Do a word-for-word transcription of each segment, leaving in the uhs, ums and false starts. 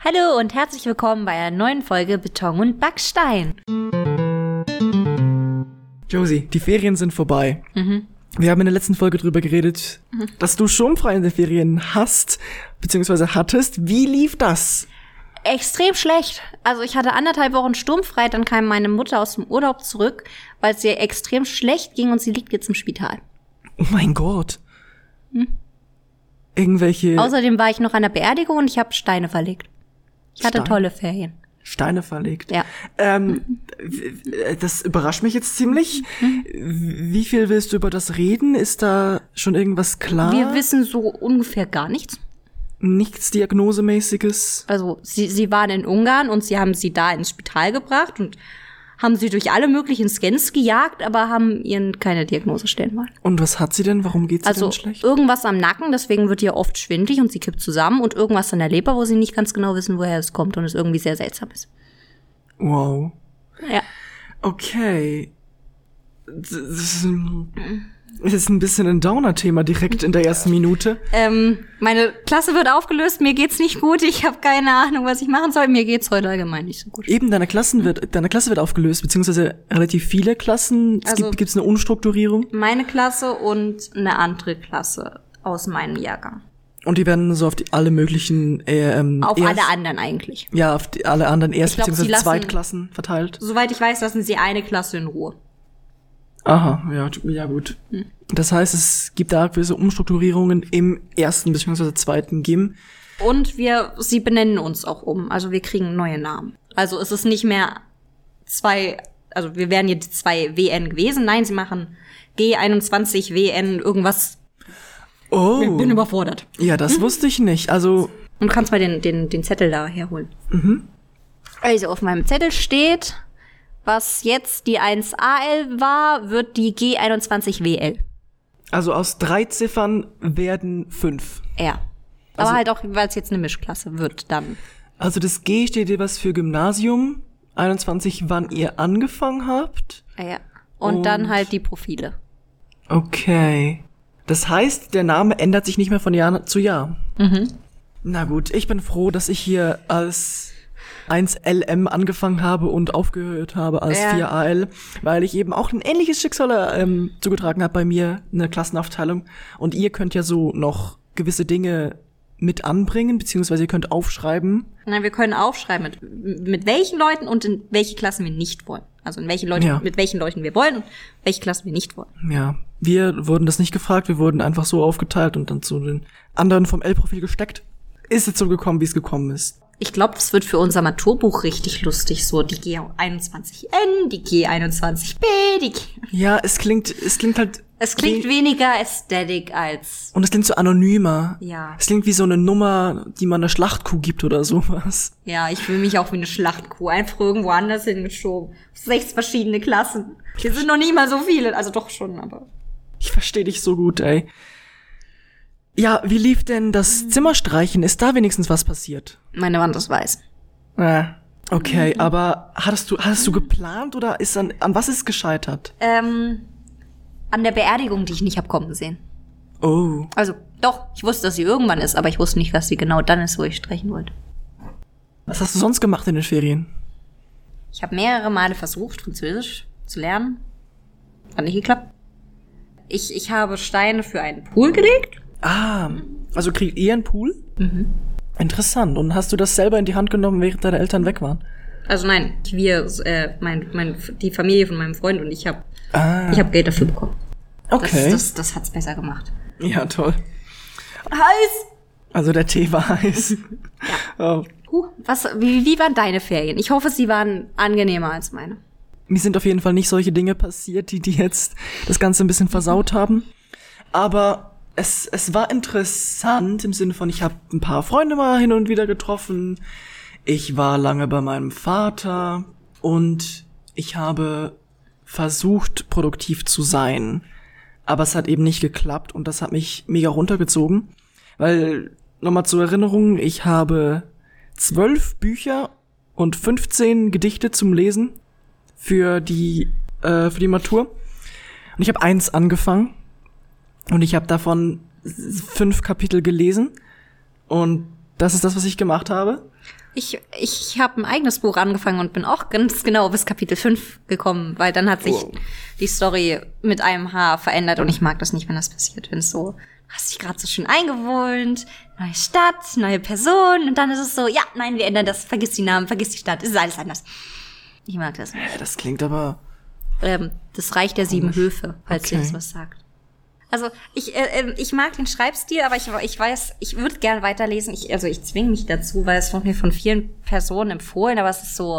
Hallo und herzlich willkommen bei einer neuen Folge Beton und Backstein. Josie, die Ferien sind vorbei. Mhm. Wir haben in der letzten Folge drüber geredet, mhm. dass du sturmfrei in den Ferien hast, beziehungsweise hattest. Wie lief das? Extrem schlecht. Also ich hatte anderthalb Wochen sturmfrei, dann kam meine Mutter aus dem Urlaub zurück, weil es ihr extrem schlecht ging und sie liegt jetzt im Spital. Oh mein Gott. Hm? Irgendwelche... Außerdem war ich noch an der Beerdigung und ich habe Steine verlegt. Ich hatte Stein? tolle Ferien. Steine verlegt? Ja. Ähm, das überrascht mich jetzt ziemlich. Mhm. Wie viel willst du über das reden? Ist da schon irgendwas klar? Wir wissen so ungefähr gar nichts. Nichts Diagnosemäßiges? Also sie, sie waren in Ungarn und sie haben sie da ins Spital gebracht und haben sie durch alle möglichen Scans gejagt, aber haben ihnen keine Diagnose stellen wollen. Und was hat sie denn? Warum geht sie also, denn schlecht? Also irgendwas am Nacken, deswegen wird ihr oft schwindelig und sie kippt zusammen und irgendwas an der Leber, wo sie nicht ganz genau wissen, woher es kommt und es irgendwie sehr seltsam ist. Wow. Ja. Okay. Das ist ein bisschen ein Downer-Thema direkt in der ersten Minute. Ähm, meine Klasse wird aufgelöst, mir geht's nicht gut, ich habe keine Ahnung, was ich machen soll, mir geht's heute allgemein nicht so gut. Eben, deine Klassen wird, deine Klasse wird aufgelöst, beziehungsweise relativ viele Klassen. Es also, gibt gibt's eine Umstrukturierung? Meine Klasse und eine andere Klasse aus meinem Jahrgang. Und die werden so auf die, alle möglichen äh, ähm, Auf erst, alle anderen eigentlich. Ja, auf die, alle anderen Erst- glaub, beziehungsweise Zweitklassen verteilt. Soweit ich weiß, lassen sie eine Klasse in Ruhe. Aha, ja, ja gut. Hm. Das heißt, es gibt da gewisse Umstrukturierungen im ersten bzw. zweiten G I M. Und wir, sie benennen uns auch um. Also wir kriegen neue Namen. Also es ist nicht mehr zwei, also wir wären jetzt zwei W N gewesen. Nein, sie machen G einundzwanzig W N irgendwas. Oh. Ich bin überfordert. Ja, das hm. wusste ich nicht. Also. Und du kannst mal den, den, den Zettel da herholen. Mhm. Also auf meinem Zettel steht, was jetzt die eins A L war, wird die G einundzwanzig W L. Also aus drei Ziffern werden fünf. Ja. Also, aber halt auch, weil es jetzt eine Mischklasse wird dann. Also das G steht dir was für Gymnasium, einundzwanzig, wann ihr angefangen habt. Ja. Und, Und dann halt die Profile. Okay. Das heißt, der Name ändert sich nicht mehr von Jahr zu Jahr. Mhm. Na gut, ich bin froh, dass ich hier als eins L M angefangen habe und aufgehört habe als ja. vier A L, weil ich eben auch ein ähnliches Schicksal ähm, zugetragen habe bei mir, eine Klassenaufteilung. Und ihr könnt ja so noch gewisse Dinge mit anbringen, beziehungsweise ihr könnt aufschreiben. Nein, wir können aufschreiben, mit, mit welchen Leuten und in welche Klassen wir nicht wollen. Also in welche Leute, ja. mit welchen Leuten wir wollen und welche Klassen wir nicht wollen. Ja, wir wurden das nicht gefragt, wir wurden einfach so aufgeteilt und dann zu den anderen vom L-Profil gesteckt. Ist jetzt so gekommen, wie es gekommen ist. Ich glaube, das wird für unser Maturbuch richtig lustig, so die G einundzwanzig N, die G einundzwanzig B, die G... Ja, es klingt, es klingt halt... Es klingt we- weniger aesthetic als... Und es klingt so anonymer. Ja. Es klingt wie so eine Nummer, die man einer Schlachtkuh gibt oder sowas. Ja, ich fühle mich auch wie eine Schlachtkuh. Einfach irgendwo anders hingeschoben. Sechs verschiedene Klassen. Wir sind noch nie mal so viele, also doch schon, aber... Ich verstehe dich so gut, ey. Ja, wie lief denn das Zimmerstreichen? Ist da wenigstens was passiert? Meine Wand ist weiß. Äh, okay, mhm. aber hattest du, hattest du geplant oder ist an, an was ist es gescheitert? Ähm, an der Beerdigung, die ich nicht hab kommen sehen. Oh. Also, doch, ich wusste, dass sie irgendwann ist, aber ich wusste nicht, dass sie genau dann ist, wo ich streichen wollte. Was hast du sonst gemacht in den Ferien? Ich habe mehrere Male versucht, Französisch zu lernen. Hat nicht geklappt. Ich, ich habe Steine für einen Pool gelegt. Ah, also kriegt ihr einen Pool? Mhm. Interessant. Und hast du das selber in die Hand genommen, während deine Eltern weg waren? Also nein, wir, äh, mein, mein, die Familie von meinem Freund und ich habe ah. ich hab Geld dafür bekommen. Okay. Das, das, das hat's besser gemacht. Ja, toll. Heiß! Also der Tee war heiß. Ja. Oh. Huh, was, wie, wie waren deine Ferien? Ich hoffe, sie waren angenehmer als meine. Mir sind auf jeden Fall nicht solche Dinge passiert, die die jetzt das Ganze ein bisschen versaut haben. Aber es es war interessant im Sinne von, ich habe ein paar Freunde mal hin und wieder getroffen. Ich war lange bei meinem Vater und ich habe versucht, produktiv zu sein. Aber es hat eben nicht geklappt und das hat mich mega runtergezogen. Weil, nochmal zur Erinnerung, ich habe zwölf Bücher und fünfzehn Gedichte zum Lesen für die äh, für die Matur. Und ich habe eins angefangen und ich habe davon fünf Kapitel gelesen und das ist das, was ich gemacht habe. Ich, ich habe ein eigenes Buch angefangen und bin auch ganz genau bis Kapitel fünf gekommen, weil dann hat sich wow. die Story mit einem Haar verändert und ich mag das nicht, wenn das passiert, wenn es so, hast dich gerade so schön eingewohnt, neue Stadt, neue Person und dann ist es so, ja, nein, wir ändern das, vergiss die Namen, vergiss die Stadt, es ist alles anders. Ich mag das nicht. Das klingt aber... Ähm, das Reich der sieben komisch. Höfe, falls Okay. dir das was sagt. Also ich äh, ich mag den Schreibstil, aber ich ich weiß, ich würde gerne weiterlesen. Ich also ich zwinge mich dazu, weil es wird mir von vielen Personen empfohlen, aber es ist so.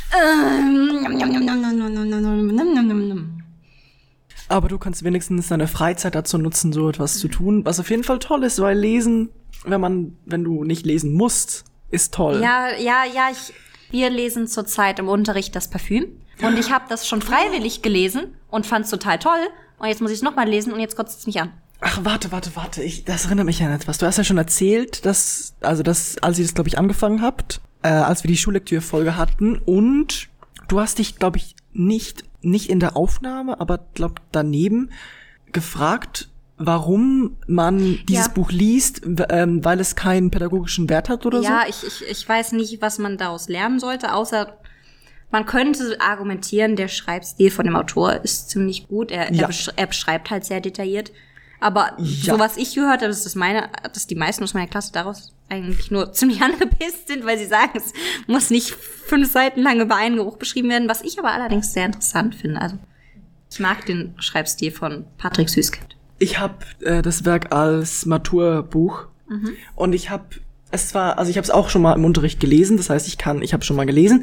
Aber du kannst wenigstens deine Freizeit dazu nutzen, so etwas zu tun, was auf jeden Fall toll ist, weil lesen, wenn man, wenn du nicht lesen musst, ist toll. Ja, ja, ja. Ich, wir lesen zurzeit im Unterricht das Parfüm und ich habe das schon freiwillig gelesen und fand es total toll. Und jetzt muss ich es nochmal lesen und jetzt kotzt es mich an. Ach, warte, warte, warte. Ich, das erinnert mich an etwas. Du hast ja schon erzählt, dass, also dass, als ihr das, glaube ich, angefangen habt, äh, als wir die Schullektürfolge hatten und du hast dich, glaube ich, nicht, nicht in der Aufnahme, aber glaub daneben gefragt, warum man dieses Ja. Buch liest, w- ähm, weil es keinen pädagogischen Wert hat oder Ja, so? ich, ich, ich weiß nicht, was man daraus lernen sollte, außer man könnte argumentieren, der Schreibstil von dem Autor ist ziemlich gut. Er, Ja. er, besch er beschreibt halt sehr detailliert. Aber Ja. so was ich gehört habe, ist, dass meine, dass die meisten aus meiner Klasse daraus eigentlich nur ziemlich angepisst sind, weil sie sagen, es muss nicht fünf Seiten lang über einen Geruch beschrieben werden, was ich aber allerdings sehr interessant finde. Also ich mag den Schreibstil von Patrick Süßkind. Ich habe äh, das Werk als Maturbuch Mhm. und ich habe es war, also ich habe es auch schon mal im Unterricht gelesen, das heißt, ich kann, ich habe schon mal gelesen,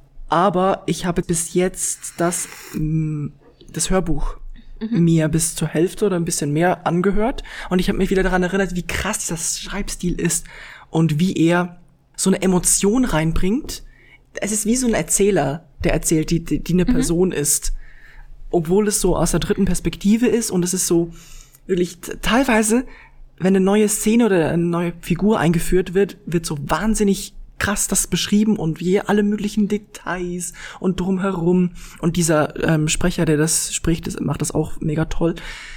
aber ich habe bis jetzt das mh, das Hörbuch Mhm. mir bis zur Hälfte oder ein bisschen mehr angehört und ich habe mich wieder daran erinnert, wie krass das Schreibstil ist und wie er so eine Emotion reinbringt. Es ist wie so ein Erzähler, der erzählt, die die, die eine Mhm. Person ist, obwohl es so aus der dritten Perspektive ist und es ist so wirklich t- teilweise, wenn eine neue Szene oder eine neue Figur eingeführt wird, wird so wahnsinnig krass das beschrieben und wie alle möglichen Details und drumherum und dieser ähm, Sprecher, der das spricht, das macht das auch mega toll.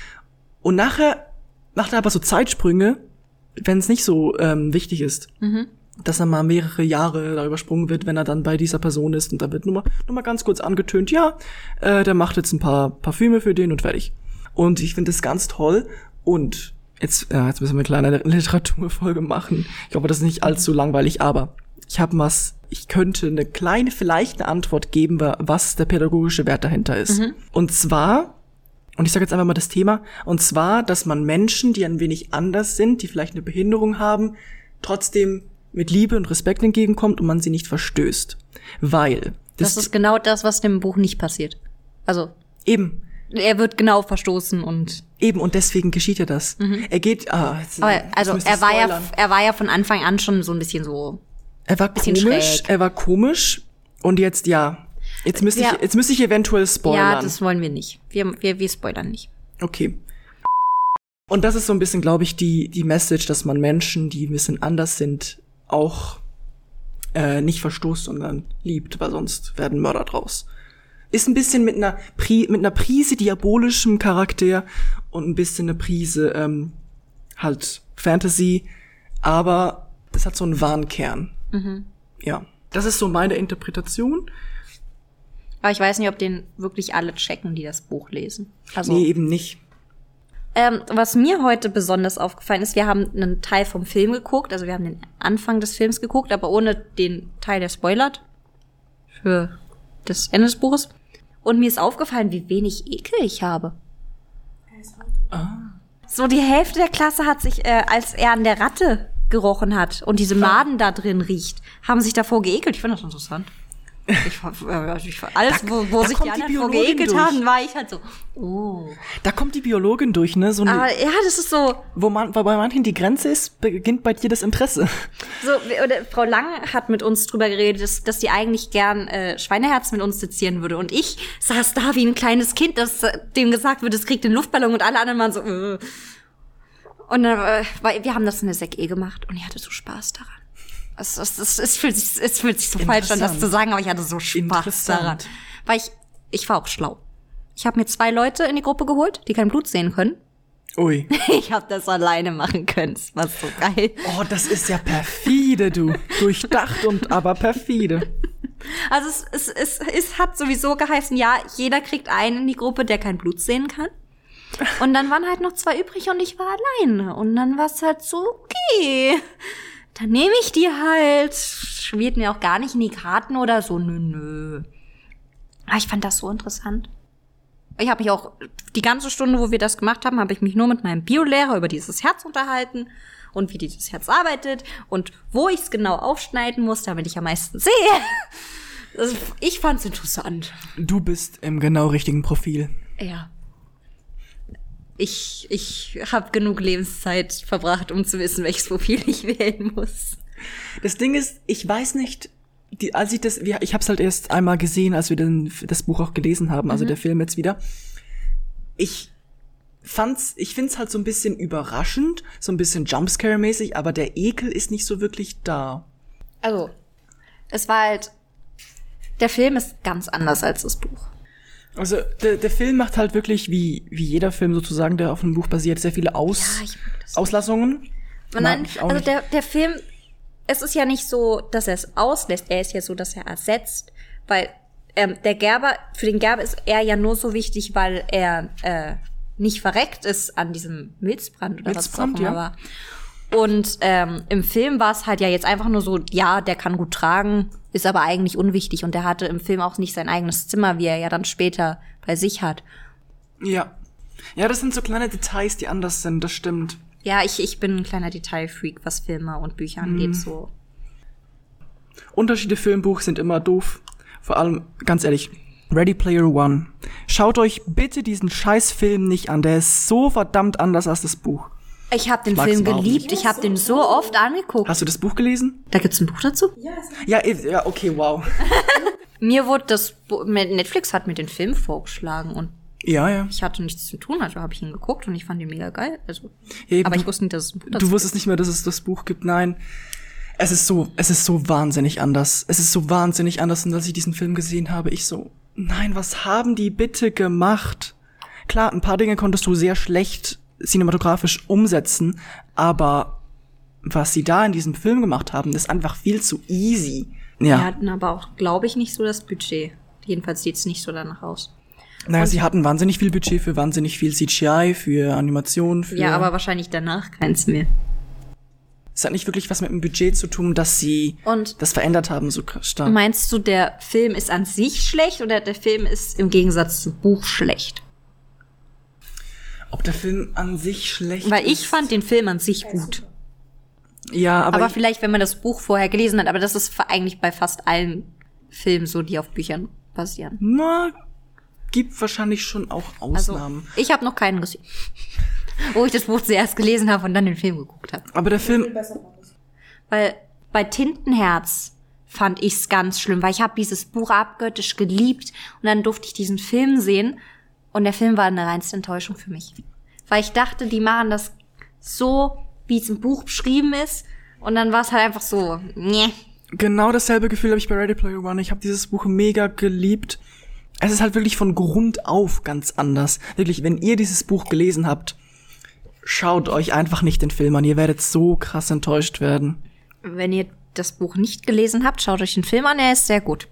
Und nachher macht er aber so Zeitsprünge, wenn es nicht so ähm, wichtig ist. Mhm. Dass er mal mehrere Jahre da übersprungen wird, wenn er dann bei dieser Person ist und da wird nur mal, nur mal ganz kurz angetönt, ja, äh, der macht jetzt ein paar Parfüme für den und fertig. Und ich finde das ganz toll und jetzt, ja, jetzt müssen wir eine kleine Literaturfolge machen. Ich hoffe, das ist nicht allzu langweilig, aber ich habe was, ich könnte eine kleine, vielleicht eine Antwort geben, wa- was der pädagogische Wert dahinter ist. Mhm. Und zwar, und ich sage jetzt einfach mal das Thema, und zwar, dass man Menschen, die ein wenig anders sind, die vielleicht eine Behinderung haben, trotzdem mit Liebe und Respekt entgegenkommt und man sie nicht verstößt. Weil Das, ist genau das, was dem Buch nicht passiert. Also eben, er wird genau verstoßen und eben und deswegen geschieht ja das. Er geht, ah, jetzt, aber jetzt also müsste ich er war ja spoilern. er war ja von Anfang an schon so ein bisschen so. er war bisschen komisch, schräg. er war komisch und jetzt ja, jetzt müsste Ja. ich, jetzt müsste ich eventuell spoilern. Ja, das wollen wir nicht. Wir wir wir spoilern nicht. Okay. Und das ist so ein bisschen, glaube ich, die die Message, dass man Menschen, die ein bisschen anders sind, auch äh, nicht verstoßt, sondern liebt, weil sonst werden Mörder draus. Ist ein bisschen mit einer Pri mit einer Prise diabolischem Charakter und ein bisschen eine Prise ähm, halt Fantasy, aber es hat so einen wahren Kern. Mhm. Ja, das ist so meine Interpretation. Aber ich weiß nicht, ob den wirklich alle checken, die das Buch lesen. Also Nee, eben nicht. ähm, was mir heute besonders aufgefallen ist, wir haben einen Teil vom Film geguckt, also wir haben den Anfang des Films geguckt, aber ohne den Teil, der spoilert für das Ende des Buches. Und mir ist aufgefallen, wie wenig Ekel ich habe. Ah. So die Hälfte der Klasse hat sich, äh, als er an der Ratte gerochen hat und diese Maden da drin riecht, haben sich davor geekelt. Ich finde das interessant. Ich, war- äh, also ich, war- alles, Da- wo, wo da sich kommt die die anderen vor Biologin geekelt durch. haben, war ich halt so, oh. Da kommt die Biologin durch, ne? So eine, Aber ja, das ist so, wo man, weil bei manchen die Grenze ist, beginnt bei dir das Interesse. so oder Frau Lang hat mit uns drüber geredet, dass, dass die eigentlich gern äh, Schweineherz mit uns sezieren würde. Und ich saß da wie ein kleines Kind, das äh, dem gesagt wird, es kriegt den Luftballon und alle anderen waren so, äh. Und dann, äh, weil wir haben das in der Sek E gemacht und ich hatte so Spaß daran. Es, es, es, es, fühlt sich, es fühlt sich so falsch an, das Interessant. zu sagen, aber ich hatte so Spaß Interessant. daran. Weil ich, ich war auch schlau. Ich habe mir zwei Leute in die Gruppe geholt, die kein Blut sehen können. Ui. Ich habe das alleine machen können. Das war so geil. Oh, das ist ja perfide, du. Durchdacht und aber perfide. Also es, es, es, es hat sowieso geheißen, ja, jeder kriegt einen in die Gruppe, der kein Blut sehen kann. Und dann waren halt noch zwei übrig und ich war alleine. Und dann war es halt so, okay, dann nehme ich die halt. Schwirrt mir auch gar nicht in die Karten oder so, nö, nö. Aber ich fand das so interessant. Ich habe mich auch, die ganze Stunde, wo wir das gemacht haben, habe ich mich nur mit meinem Biolehrer über dieses Herz unterhalten und wie dieses Herz arbeitet und wo ich es genau aufschneiden muss, damit ich am meisten sehe. Also ich fand's interessant. Du bist im genau richtigen Profil. Ja. Ich, ich habe genug Lebenszeit verbracht, um zu wissen, welches Profil ich wählen muss. Das Ding ist, ich weiß nicht, die, als ich das, ich hab's halt erst einmal gesehen, als wir den, das Buch auch gelesen haben, also mhm. der Film jetzt wieder. Ich fand's, ich find's halt so ein bisschen überraschend, so ein bisschen Jumpscare-mäßig, aber der Ekel ist nicht so wirklich da. Also, es war halt, der Film ist ganz anders als das Buch. Also, der, der Film macht halt wirklich, wie, wie jeder Film sozusagen, der auf einem Buch basiert, sehr viele Aus, ja, ich mag das. Auslassungen. Nein, also der, der Film, es ist ja nicht so, dass er es auslässt, er ist ja so, dass er ersetzt, weil ähm, der Gerber, für den Gerber ist er ja nur so wichtig, weil er äh, nicht verreckt ist an diesem Milzbrand oder Milzbrand, was auch immer ja. war. Und ähm, im Film war es halt ja jetzt einfach nur so, ja, der kann gut tragen, ist aber eigentlich unwichtig. Und der hatte im Film auch nicht sein eigenes Zimmer, wie er ja dann später bei sich hat. Ja. Ja, das sind so kleine Details, die anders sind, das stimmt. Ja, ich, ich bin ein kleiner Detailfreak, was Filme und Bücher angeht, hm. so. Unterschiede Film, Buch sind immer doof. Vor allem, ganz ehrlich, Ready Player One. Schaut euch bitte diesen scheiß Film nicht an, der ist so verdammt anders als das Buch. Ich habe den Film geliebt, ich habe den so oft angeguckt. Hast du das Buch gelesen? Da gibt's ein Buch dazu? Ja, ja, okay, wow. Mir wurde das, Netflix hat mir den Film vorgeschlagen und ja, ja. ich hatte nichts zu tun, also habe ich ihn geguckt und ich fand ihn mega geil. Also, ja, aber du, ich wusste nicht, dass es ein Buch dazu Du wusstest nicht mehr, dass es das Buch gibt, nein. Es ist so, es ist so wahnsinnig anders. Es ist so wahnsinnig anders und als ich diesen Film gesehen habe, ich so, nein, was haben die bitte gemacht? Klar, ein paar Dinge konntest du sehr schlecht cinematografisch umsetzen, aber was sie da in diesem Film gemacht haben, ist einfach viel zu easy. Ja. Die hatten aber auch, glaube ich, nicht so das Budget. Jedenfalls sieht's nicht so danach aus. Naja, und sie hatten wahnsinnig viel Budget für wahnsinnig viel C G I, für Animation, für... Ja, aber wahrscheinlich danach keins mehr. Es hat nicht wirklich was mit dem Budget zu tun, dass sie und das verändert haben so stark. Meinst du, der Film ist an sich schlecht oder der Film ist im Gegensatz zum Buch schlecht? Ob der Film an sich schlecht Weil ich ist? fand den Film an sich gut. Ja, aber... Aber ich, vielleicht, wenn man das Buch vorher gelesen hat, aber das ist eigentlich bei fast allen Filmen so, die auf Büchern basieren. Na, gibt wahrscheinlich schon auch Ausnahmen. Also, ich habe noch keinen gesehen. Wo ich das Buch zuerst gelesen habe und dann den Film geguckt habe. Aber der Film... Weil bei Tintenherz fand ich's ganz schlimm, weil ich habe dieses Buch abgöttisch geliebt und dann durfte ich diesen Film sehen und der Film war eine reinste Enttäuschung für mich. Weil ich dachte, die machen das so, wie es im Buch beschrieben ist und dann war es halt einfach so, nee. Genau dasselbe Gefühl habe ich bei Ready Player One. Ich habe dieses Buch mega geliebt. Es ist halt wirklich von Grund auf ganz anders. Wirklich, wenn ihr dieses Buch gelesen habt, schaut euch einfach nicht den Film an. Ihr werdet so krass enttäuscht werden. Wenn ihr das Buch nicht gelesen habt, schaut euch den Film an, er ist sehr gut.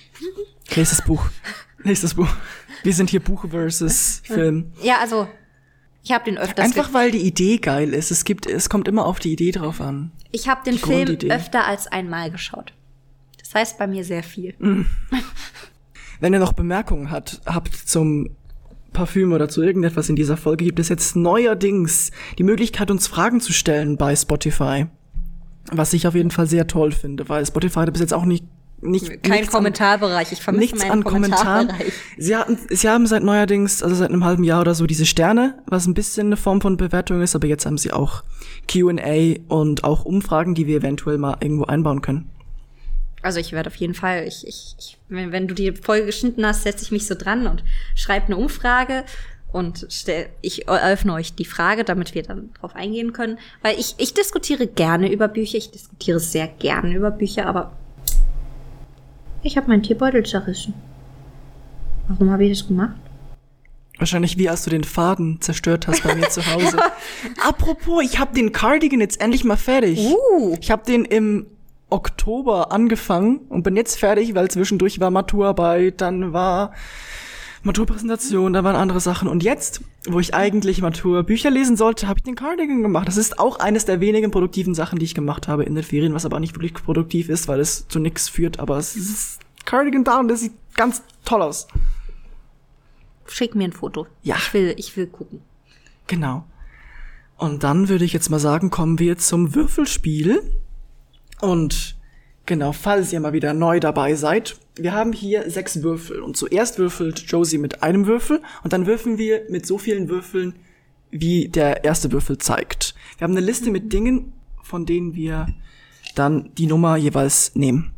Lest das Buch. Lest das Buch. Wir sind hier Buch versus Film. Ja, also, ich habe den öfters... Einfach weil die Idee geil ist. Es gibt, es kommt immer auf die Idee drauf an. Ich habe den Film öfter als einmal geschaut. Das heißt bei mir sehr viel. Mhm. Wenn ihr noch Bemerkungen hat, habt zum Parfüm oder zu irgendetwas in dieser Folge, gibt es jetzt neuerdings die Möglichkeit, uns Fragen zu stellen bei Spotify. Was ich auf jeden Fall sehr toll finde, weil Spotify hat bis jetzt auch nicht nicht kein Kommentarbereich. An, ich vermisse nichts meinen an Kommentaren. Sie hatten, sie haben seit neuerdings, also seit einem halben Jahr oder so, diese Sterne, was ein bisschen eine Form von Bewertung ist, aber jetzt haben sie auch Q and A und auch Umfragen, die wir eventuell mal irgendwo einbauen können. Also ich werde auf jeden Fall, ich, ich, ich wenn, wenn du die Folge geschnitten hast, setze ich mich so dran und schreibe eine Umfrage und stell, ich eröffne euch die Frage, damit wir dann drauf eingehen können. Weil ich, ich diskutiere gerne über Bücher, ich diskutiere sehr gerne über Bücher, aber ich habe meinen Teebeutel zerrissen. Warum habe ich das gemacht? Wahrscheinlich wie als du den Faden zerstört hast bei mir zu Hause. Apropos, ich habe den Cardigan jetzt endlich mal fertig. Uh. Ich habe den im Oktober angefangen und bin jetzt fertig, weil zwischendurch war Maturarbeit, dann war Maturpräsentation, da waren andere Sachen. Und jetzt, wo ich eigentlich Maturbücher lesen sollte, habe ich den Cardigan gemacht. Das ist auch eines der wenigen produktiven Sachen, die ich gemacht habe in den Ferien, was aber nicht wirklich produktiv ist, weil es zu nichts führt. Aber es ist Cardigan da und das sieht ganz toll aus. Schick mir ein Foto. Ja. Ich will, ich will gucken. Genau. Und dann würde ich jetzt mal sagen, kommen wir zum Würfelspiel. Und genau, falls ihr mal wieder neu dabei seid, wir haben hier sechs Würfel. Und zuerst würfelt Josie mit einem Würfel und dann würfeln wir mit so vielen Würfeln, wie der erste Würfel zeigt. Wir haben eine Liste mit Dingen, von denen wir dann die Nummer jeweils nehmen.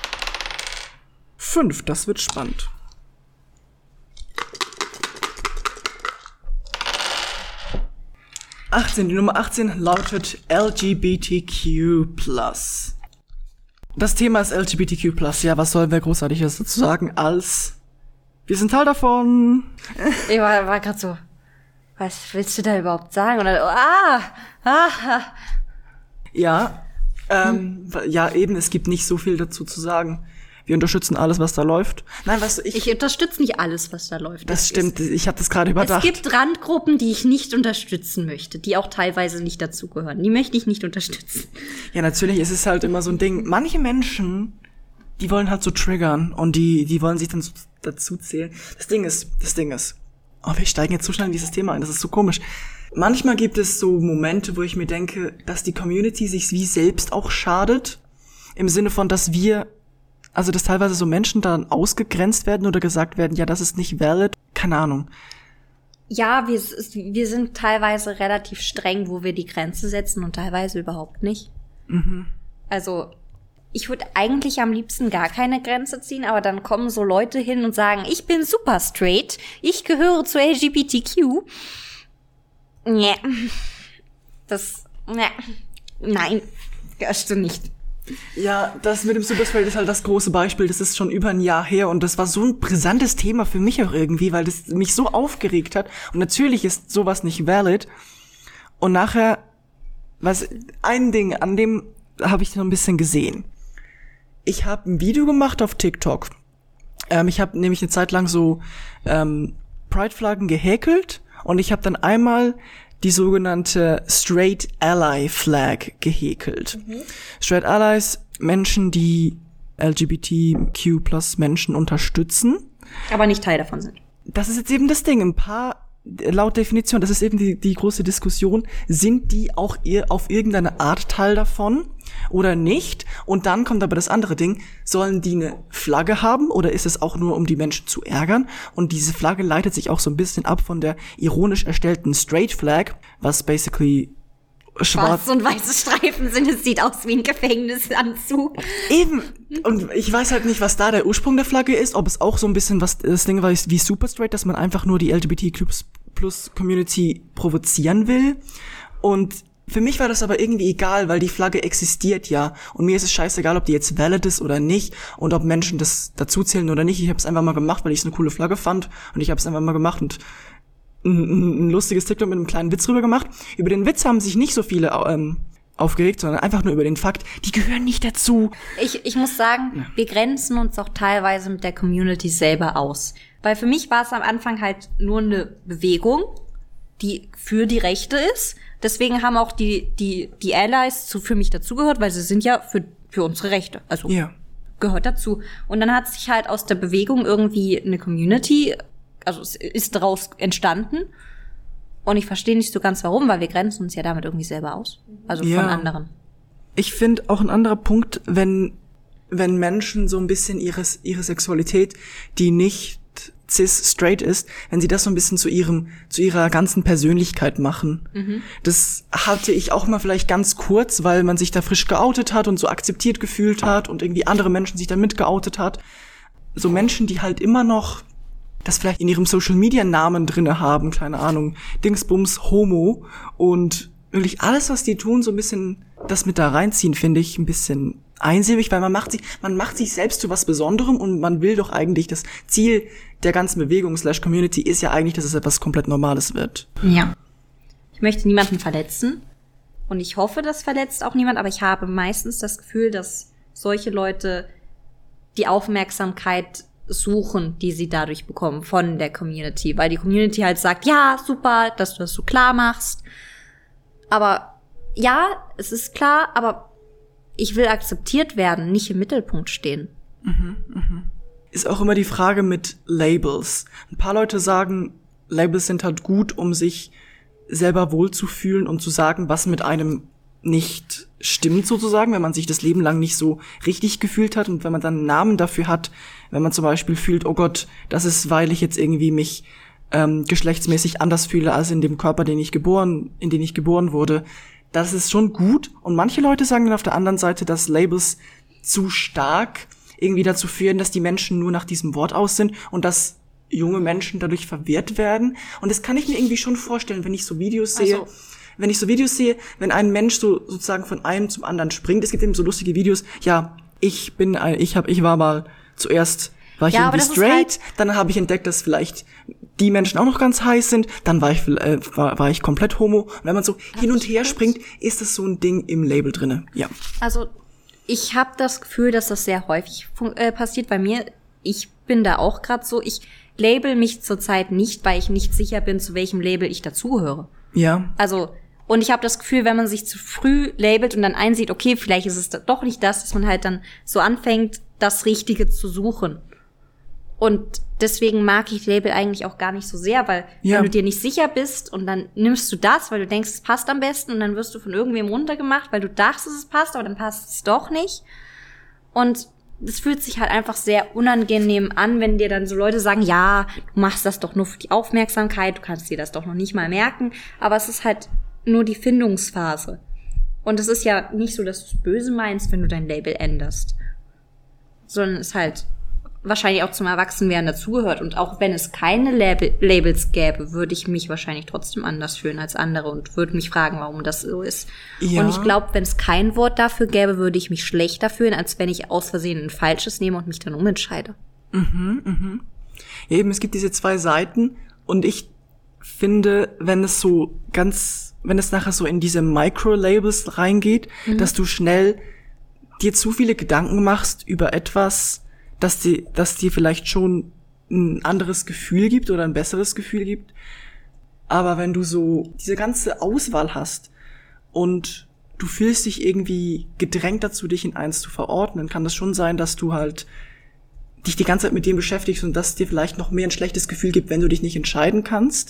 Fünf, das wird spannend. achtzehn, die Nummer achtzehn lautet L G B T Q plus. Das Thema ist L G B T Q plus. Ja, was sollen wir Großartiges dazu sagen, als wir sind Teil davon. Ich war, war gerade so, was willst du da überhaupt sagen? Oder, ah, ah, ah. Ja, ähm, hm. ja, eben, es gibt nicht so viel dazu zu sagen. Wir unterstützen alles, was da läuft. Nein, weißt du, ich... Ich unterstütze nicht alles, was da läuft. Das, das stimmt, ist, ich habe das gerade überdacht. Es gibt Randgruppen, die ich nicht unterstützen möchte, die auch teilweise nicht dazugehören. Die möchte ich nicht unterstützen. Ja, natürlich, es ist halt immer so ein Ding. Manche Menschen, die wollen halt so triggern und die die wollen sich dann so dazu zählen. Das Ding ist, das Ding ist, oh, wir steigen jetzt so schnell in dieses Thema ein, das ist so komisch. Manchmal gibt es so Momente, wo ich mir denke, dass die Community sich wie selbst auch schadet. Im Sinne von, dass wir... Also, dass teilweise so Menschen dann ausgegrenzt werden oder gesagt werden, ja, das ist nicht valid. Keine Ahnung. Ja, wir, wir sind teilweise relativ streng, wo wir die Grenze setzen und teilweise überhaupt nicht. Mhm. Also, ich würde eigentlich am liebsten gar keine Grenze ziehen, aber dann kommen so Leute hin und sagen, ich bin super straight, ich gehöre zu L G B T Q. Nee. Das, nee. Nein, das stimmt nicht. Ja, das mit dem Superstraight ist halt das große Beispiel. Das ist schon über ein Jahr her und das war so ein brisantes Thema für mich auch irgendwie, weil das mich so aufgeregt hat. Und natürlich ist sowas nicht valid. Und nachher, was ein Ding, an dem habe ich noch ein bisschen gesehen. Ich habe ein Video gemacht auf TikTok. Ähm, ich habe nämlich eine Zeit lang so ähm, Pride-Flaggen gehäkelt und ich habe dann einmal die sogenannte Straight Ally Flag gehäkelt. Mhm. Straight Allies, Menschen, die L G B T Q plus Menschen unterstützen. Aber nicht Teil davon sind. Das ist jetzt eben das Ding. Ein paar, laut Definition, das ist eben die, die große Diskussion, sind die auch ihr auf irgendeine Art Teil davon oder nicht? Und dann kommt aber das andere Ding, sollen die eine Flagge haben oder ist es auch nur, um die Menschen zu ärgern? Und diese Flagge leitet sich auch so ein bisschen ab von der ironisch erstellten Straight Flag, was basically schwarz, schwarz und weiße Streifen sind. Es sieht aus wie ein Gefängnisanzug. Eben. Und ich weiß halt nicht, was da der Ursprung der Flagge ist, ob es auch so ein bisschen was das Ding war wie Super Straight, dass man einfach nur die L G B T Q plus Community provozieren will. Und für mich war das aber irgendwie egal, weil die Flagge existiert ja. Und mir ist es scheißegal, ob die jetzt valid ist oder nicht und ob Menschen das dazuzählen oder nicht. Ich habe es einfach mal gemacht, weil ich es eine coole Flagge fand. Und ich habe es einfach mal gemacht und ein, ein lustiges TikTok mit einem kleinen Witz rüber gemacht. Über den Witz haben sich nicht so viele ähm, aufgeregt, sondern einfach nur über den Fakt, die gehören nicht dazu. Ich, ich muss sagen, ja. Wir grenzen uns auch teilweise mit der Community selber aus. Weil für mich war es am Anfang halt nur eine Bewegung, die für die Rechte ist. Deswegen haben auch die die die Allies zu, für mich dazugehört, weil sie sind ja für für unsere Rechte. Also ja. Gehört dazu. Und dann hat sich halt aus der Bewegung irgendwie eine Community, also es ist daraus entstanden. Und ich verstehe nicht so ganz warum, weil wir grenzen uns ja damit irgendwie selber aus. Also ja. von anderen. Ich finde auch ein anderer Punkt, wenn wenn Menschen so ein bisschen ihres ihre Sexualität, die nicht cis straight ist, wenn sie das so ein bisschen zu ihrem zu ihrer ganzen Persönlichkeit machen. Mhm. Das hatte ich auch mal vielleicht ganz kurz, weil man sich da frisch geoutet hat und so akzeptiert gefühlt hat und irgendwie andere Menschen sich da mit geoutet hat. So Menschen, die halt immer noch das vielleicht in ihrem Social Media Namen drinne haben, keine Ahnung, Dingsbums Homo und wirklich alles, was die tun, so ein bisschen das mit da reinziehen, finde ich ein bisschen einsilbig, weil man macht sich, man macht sich selbst zu was Besonderem und man will doch eigentlich, das Ziel der ganzen Bewegung slash Community ist ja eigentlich, dass es etwas komplett Normales wird. Ja. Ich möchte niemanden verletzen und ich hoffe, das verletzt auch niemand, aber ich habe meistens das Gefühl, dass solche Leute die Aufmerksamkeit suchen, die sie dadurch bekommen von der Community, weil die Community halt sagt, ja, super, dass du das so klar machst. Aber ja, es ist klar, aber ich will akzeptiert werden, nicht im Mittelpunkt stehen. Mhm, mhm. Ist auch immer die Frage mit Labels. Ein paar Leute sagen, Labels sind halt gut, um sich selber wohlzufühlen und zu sagen, was mit einem nicht stimmt sozusagen, wenn man sich das Leben lang nicht so richtig gefühlt hat und wenn man dann einen Namen dafür hat, wenn man zum Beispiel fühlt, oh Gott, das ist, weil ich jetzt irgendwie mich ähm, geschlechtsmäßig anders fühle als in dem Körper, den ich geboren, in den ich geboren wurde. Das ist schon gut. Und manche Leute sagen dann auf der anderen Seite, dass Labels zu stark irgendwie dazu führen, dass die Menschen nur nach diesem Wort aus sind und dass junge Menschen dadurch verwirrt werden. Und das kann ich mir irgendwie schon vorstellen, wenn ich so Videos sehe. Also, wenn ich so Videos sehe, wenn ein Mensch so sozusagen von einem zum anderen springt. Es gibt eben so lustige Videos. Ja, ich bin, ein, ich hab, ich war mal zuerst war ich ja, irgendwie straight, halt dann habe ich entdeckt, dass vielleicht die Menschen auch noch ganz heiß sind, dann war ich äh, war, war ich komplett homo. Und wenn man so ja, hin und her springt, ist das so ein Ding im Label drinne. Ja. Also ich habe das Gefühl, dass das sehr häufig äh, passiert bei mir. Ich bin da auch gerade so. Ich label mich zurzeit nicht, weil ich nicht sicher bin, zu welchem Label ich dazugehöre. Ja. Also und ich habe das Gefühl, wenn man sich zu früh labelt und dann einsieht, okay, vielleicht ist es doch nicht das, dass man halt dann so anfängt, das Richtige zu suchen. Und deswegen mag ich Label eigentlich auch gar nicht so sehr, weil ja. wenn du dir nicht sicher bist und dann nimmst du das, weil du denkst, es passt am besten und dann wirst du von irgendwem runtergemacht, weil du dachtest, es passt, aber dann passt es doch nicht. Und es fühlt sich halt einfach sehr unangenehm an, wenn dir dann so Leute sagen, ja, du machst das doch nur für die Aufmerksamkeit, du kannst dir das doch noch nicht mal merken, aber es ist halt nur die Findungsphase. Und es ist ja nicht so, dass du es böse meinst, wenn du dein Label änderst, sondern es halt wahrscheinlich auch zum Erwachsenwerden dazugehört. Und auch wenn es keine Label- Labels gäbe, würde ich mich wahrscheinlich trotzdem anders fühlen als andere und würde mich fragen, warum das so ist. Ja. Und ich glaube, wenn es kein Wort dafür gäbe, würde ich mich schlechter fühlen, als wenn ich aus Versehen ein falsches nehme und mich dann umentscheide. Mhm, mhm. Ja, eben, es gibt diese zwei Seiten und ich finde, wenn es so ganz, wenn es nachher so in diese Micro-Labels reingeht, mhm. dass du schnell dir zu viele Gedanken machst über etwas, dass dir, dass dir vielleicht schon ein anderes Gefühl gibt oder ein besseres Gefühl gibt. Aber wenn du so diese ganze Auswahl hast und du fühlst dich irgendwie gedrängt dazu, dich in eins zu verordnen, kann das schon sein, dass du halt dich die ganze Zeit mit dem beschäftigst und dass dir vielleicht noch mehr ein schlechtes Gefühl gibt, wenn du dich nicht entscheiden kannst.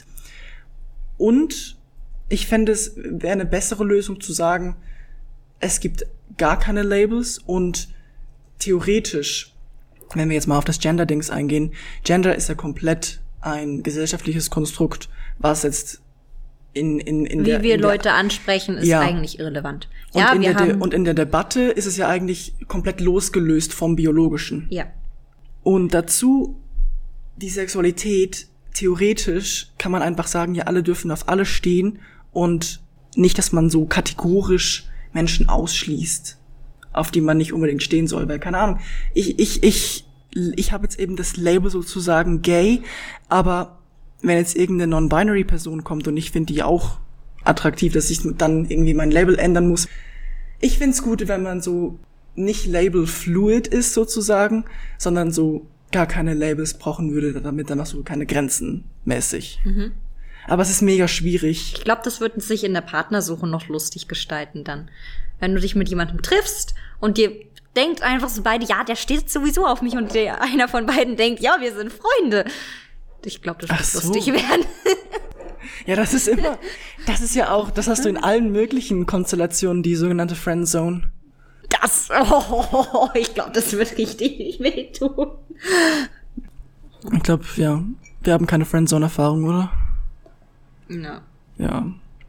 Und ich fände, es wäre eine bessere Lösung zu sagen, es gibt gar keine Labels und theoretisch, wenn wir jetzt mal auf das Gender-Dings eingehen, Gender ist ja komplett ein gesellschaftliches Konstrukt, was jetzt in in in wie der, wir in der, Leute ansprechen, ist ja eigentlich irrelevant. Und ja, in wir der haben und in der Debatte ist es ja eigentlich komplett losgelöst vom Biologischen. Ja. Und dazu die Sexualität, theoretisch kann man einfach sagen, ja, alle dürfen auf alles stehen und nicht, dass man so kategorisch Menschen ausschließt, auf die man nicht unbedingt stehen soll, weil, keine Ahnung, ich, ich, ich, ich habe jetzt eben das Label sozusagen gay, aber wenn jetzt irgendeine Non-Binary-Person kommt und ich finde die auch attraktiv, dass ich dann irgendwie mein Label ändern muss. Ich find's gut, wenn man so nicht label-fluid ist sozusagen, sondern so gar keine Labels brauchen würde, damit dann auch so keine Grenzen mäßig. Mhm. Aber es ist mega schwierig. Ich glaube, das wird sich in der Partnersuche noch lustig gestalten dann. Wenn du dich mit jemandem triffst und dir denkt einfach so beide, ja, der steht sowieso auf mich und der, einer von beiden denkt, ja, wir sind Freunde. Ich glaube, das wird so lustig werden. Ja, das ist immer, das ist ja auch, das hast du in allen möglichen Konstellationen, die sogenannte Friendzone. Das, oh, ich glaube, das wird richtig wehtun. Ich glaube, ja, wir haben keine Friendzone-Erfahrung, oder? Ja. Ja.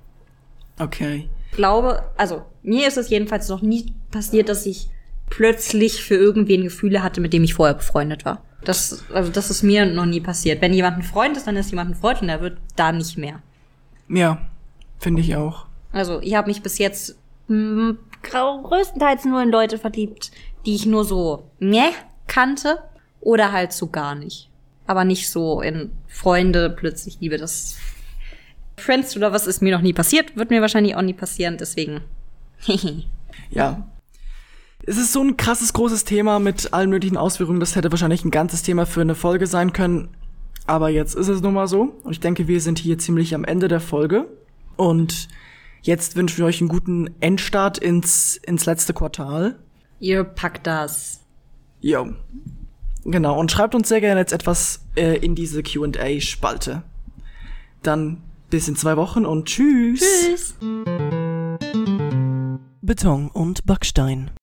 Okay. Ich glaube, also mir ist es jedenfalls noch nie passiert, dass ich plötzlich für irgendwen Gefühle hatte, mit dem ich vorher befreundet war. Das, also das ist mir noch nie passiert. Wenn jemand ein Freund ist, dann ist jemand ein Freund und er wird da nicht mehr. Ja, finde ich auch. Also ich habe mich bis jetzt mh, größtenteils nur in Leute verliebt, die ich nur so ne kannte oder halt so gar nicht. Aber nicht so in Freunde, plötzlich Liebe. Das Friends oder was ist mir noch nie passiert, wird mir wahrscheinlich auch nie passieren, deswegen. Ja. Es ist so ein krasses, großes Thema mit allen möglichen Ausführungen. Das hätte wahrscheinlich ein ganzes Thema für eine Folge sein können. Aber jetzt ist es nun mal so. Und ich denke, wir sind hier ziemlich am Ende der Folge. Und jetzt wünschen wir euch einen guten Endstart ins, ins letzte Quartal. Ihr packt das. Jo. Genau. Und schreibt uns sehr gerne jetzt etwas äh, in diese Q and A-Spalte. Dann bis in zwei Wochen und tschüss. Tschüss. Beton und Backstein.